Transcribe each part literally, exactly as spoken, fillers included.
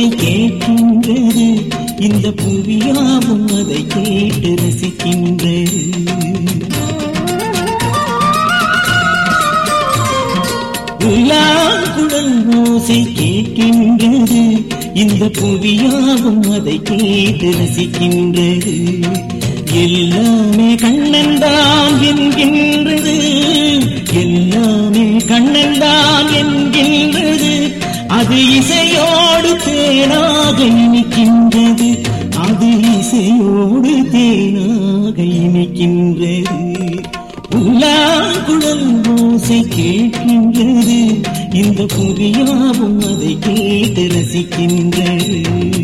ஓசை கேட்கின்றது, இந்த புவியாவும் அதை கேட்டு ரசிக்கின்றது. புல்லாங்குழல் ஓசை கேட்கின்றது, இந்த புவியாவும் அதை கேட்டு ரசிக்கின்றது. எல்லாமே கண்ணன்தான் என்கின்றது, எல்லாமே கண்ணன்தான் என்கின்றது. அது இசையோடு தேனாக இனிக்கின்றது, அது இசையோடு தேனாக இனிக்கின்றது. புல்லாங்குழல் ஓசை கேட்கின்றது, இந்த புவியாவும் அதை கேட்டு ரசிக்கின்றது.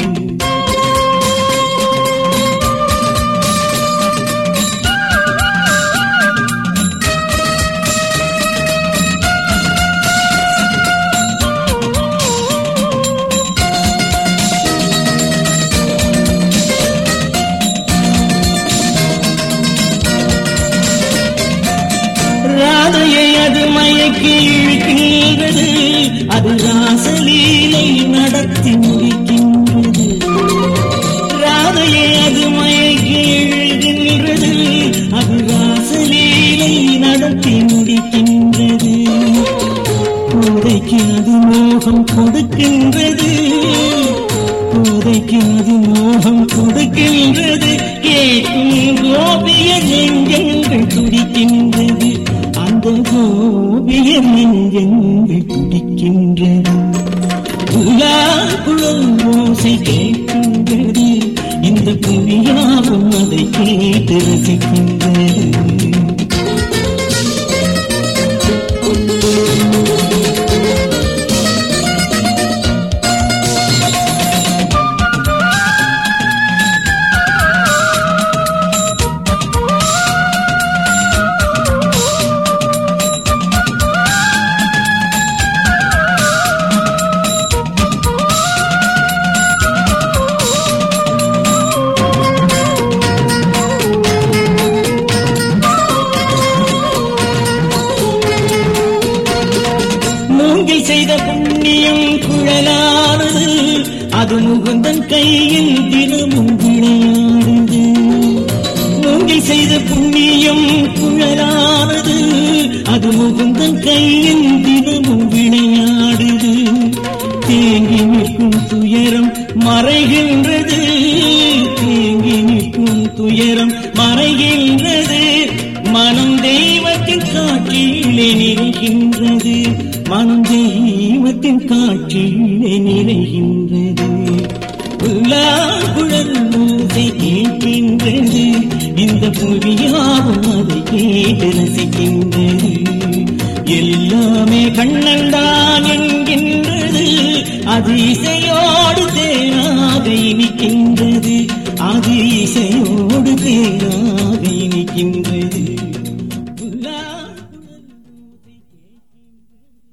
ராதையை அது மயக்கி இழுக்கின்றது, அது ராசலீலை நடத்தி முடிக்கின்றது. ராதையை அது மயக்கி இழுக்கின்றது, அது ராசலீலை நடத்தி முடிக்கின்றது. கோதைக்கு அது மோகம் கொடுக்கின்றது, கோதைக்கு அது மோகம் கொடுக்கின்றது. கேட்கும் கோபிய நெஞ்சங்கள் துடிக்கின்றது, அந்த கோபிய நெஞ்சங்கள் துடிக்கின்றது. புல்லாங்குழல் ஓசை கேட்கின்றது, இந்த புவியாவும் அதை கேட்டு ரசிக்கின்றது. மூங்கில் செய்த புண்ணியம் குழலானது, அது முகுந்தன் கையில் தினமும் விளையாடுது. மூங்கில் செய்த புண்ணியம் குழலானது, அது முகுந்தன் கையில் தினமும் விளையாடுது. தேங்கி நிற்கும் துயரம் மறைகின்றது, தேங்கி நிற்கும் துயரம் மறைகின்றது. மனம் தெய்வத்தின் காட்சியிலே நிறைகின்றது, மனம் தெய்வத்தின் காட்சியிலே நிறைகின்றது. புல்லாங்குழல் ஓசை கேட்கின்றது, இந்த புவியாவும் அதை கேட்டு ரசிக்கின்றது. எல்லாமே கண்ணன்தான் என்கின்றது, அது இசையோடு